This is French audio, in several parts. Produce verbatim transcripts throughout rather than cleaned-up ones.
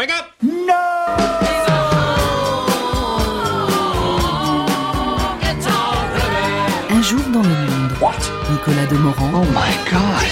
Break up! Un jour dans le monde. What? Nicolas Demorand. Oh my God!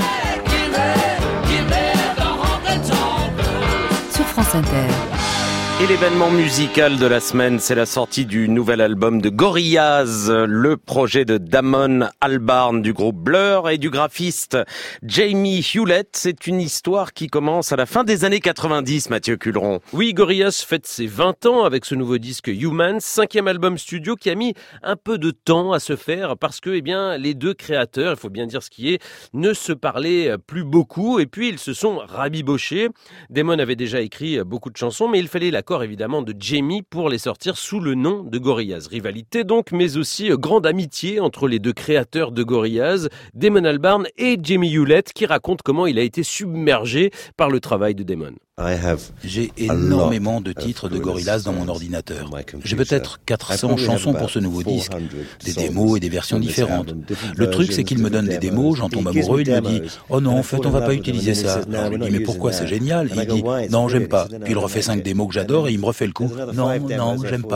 Sur France Inter. Et l'événement musical de la semaine, c'est la sortie du nouvel album de Gorillaz, le projet de Damon Albarn du groupe Blur et du graphiste Jamie Hewlett. C'est une histoire qui commence à la fin des années quatre-vingt-dix, Mathieu Culeron. Oui, Gorillaz fête ses vingt ans avec ce nouveau disque Humans, cinquième album studio qui a mis un peu de temps à se faire parce que, eh bien, les deux créateurs, il faut bien dire ce qui est, ne se parlaient plus beaucoup et puis ils se sont rabibochés. Damon avait déjà écrit beaucoup de chansons, mais il fallait la L'accord évidemment de Jamie pour les sortir sous le nom de Gorillaz. Rivalité donc, mais aussi grande amitié entre les deux créateurs de Gorillaz, Damon Albarn et Jamie Hewlett, qui raconte comment il a été submergé par le travail de Damon. J'ai énormément de titres de Gorillaz dans mon ordinateur. J'ai peut-être quatre cents chansons pour ce nouveau disque, des démos et des versions différentes. Le truc, c'est qu'il me donne des démos, j'en tombe amoureux, il me dit « Oh non, en fait, on va pas utiliser ça. » Alors, je lui dis « Mais pourquoi, c'est génial ?» Il dit « Non, j'aime pas. » Puis il refait cinq démos que j'adore et il me refait le coup. « Non, non, j'aime pas. »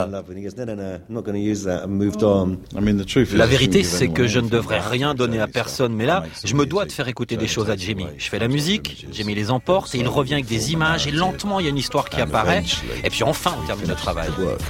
La vérité, c'est que je ne devrais rien donner à personne, mais là, je me dois de faire écouter des choses à Jamie. Je fais la musique, Jamie les emporte et il revient avec des images et lentement il y a une histoire qui apparaît et puis enfin on termine le travail.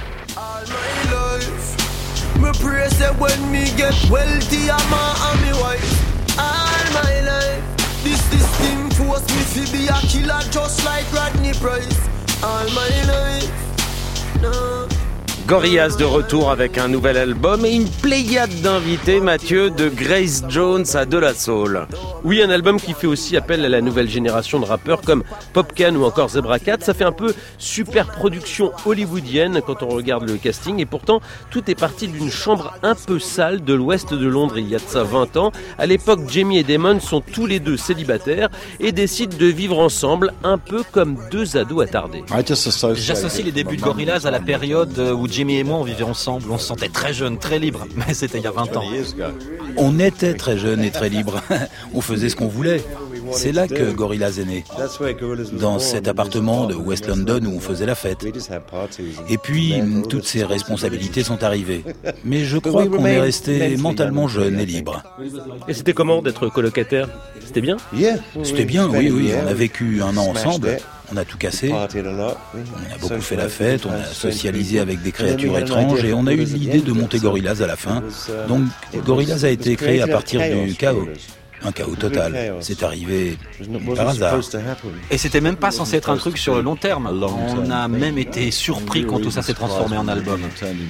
Gorillaz de retour avec un nouvel album et une pléiade d'invités, Mathieu, de Grace Jones à De La Soul. Oui, un album qui fait aussi appel à la nouvelle génération de rappeurs comme Popcaan ou encore Zebra Cat. Ça fait un peu super production hollywoodienne quand on regarde le casting et pourtant tout est parti d'une chambre un peu sale de l'ouest de Londres il y a de ça vingt ans. À l'époque, Jamie et Damon sont tous les deux célibataires et décident de vivre ensemble un peu comme deux ados attardés. J'associe les débuts de Gorillaz à la période où Jamie et moi on vivait ensemble, on se sentait très jeunes, très libres, mais c'était il y a vingt ans. On était très jeunes et très libres, on faisait ce qu'on voulait. C'est là que Gorillaz est né, dans cet appartement de West London où on faisait la fête. Et puis, toutes ces responsabilités sont arrivées. Mais je crois qu'on est resté mentalement jeunes et libres. Et c'était comment d'être colocataire ? C'était bien ? C'était bien, oui, oui. On a vécu un an ensemble. On a tout cassé, on a beaucoup fait la fête, on a socialisé avec des créatures étranges et on a eu l'idée de monter Gorillaz à la fin. Donc Gorillaz a été créé à partir du chaos. Un chaos total. C'est arrivé par hasard. Et c'était même pas censé être un truc sur le long terme. On a même été surpris quand tout ça s'est transformé en album.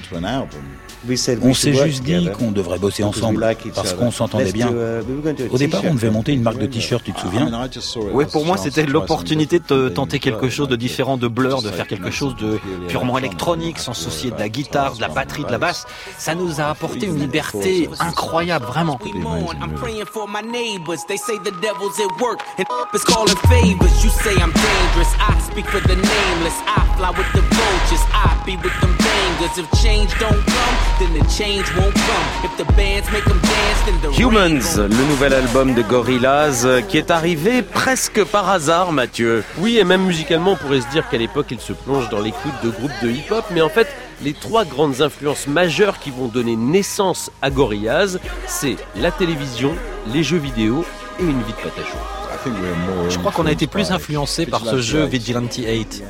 On s'est juste dit qu'on devrait bosser ensemble parce qu'on s'entendait bien. Au départ, on devait monter une marque de t-shirt, tu te souviens ? Oui, pour moi, c'était l'opportunité de tenter quelque chose de différent de Blur, de faire quelque chose de purement électronique, sans se soucier de la guitare, de la batterie, de la basse. Ça nous a apporté une liberté incroyable, vraiment. They say the devil's at work and is calling favors. You say I'm dangerous. I speak for the nameless. I fly with the vultures. I be with them bangers. If change don't come, then the change won't come. If the bands make them dance, then the Humans, le nouvel album de Gorillaz qui est arrivé presque par hasard, Mathieu. Oui, et même musicalement, on pourrait se dire qu'à l'époque, il se plonge dans l'écoute de groupes de hip-hop, mais en fait, les trois grandes influences majeures qui vont donner naissance à Gorillaz, c'est la télévision, les jeux vidéo et une vie de patachou. Je crois qu'on a été plus influencé par ce jeu Vigilante huit.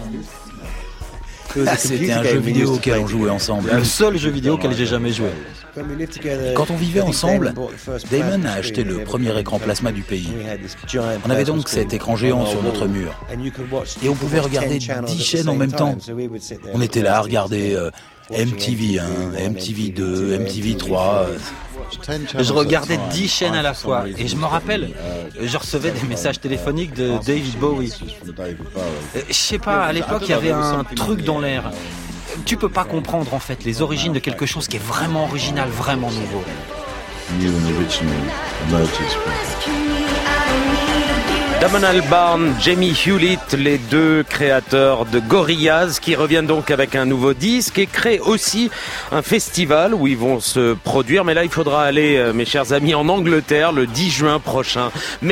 Ah, c'était un jeu vidéo auquel on jouait ensemble. Le seul jeu vidéo auquel j'ai jamais joué. Quand on vivait ensemble, Damon a acheté le premier écran plasma du pays. On avait donc cet écran géant sur notre mur. Et on pouvait regarder dix chaînes en même temps. On était là à regarder euh, M T V un, M T V deux, M T V trois... Euh, Je regardais dix chaînes à la fois et je me rappelle, je recevais des messages téléphoniques de David Bowie. Je sais pas, à l'époque il y avait un truc dans l'air. Tu peux pas comprendre en fait les origines de quelque chose qui est vraiment original, vraiment nouveau. Damon Albarn, Jamie Hewlett, les deux créateurs de Gorillaz qui reviennent donc avec un nouveau disque et créent aussi un festival où ils vont se produire. Mais là, il faudra aller, mes chers amis, en Angleterre le dix juin prochain.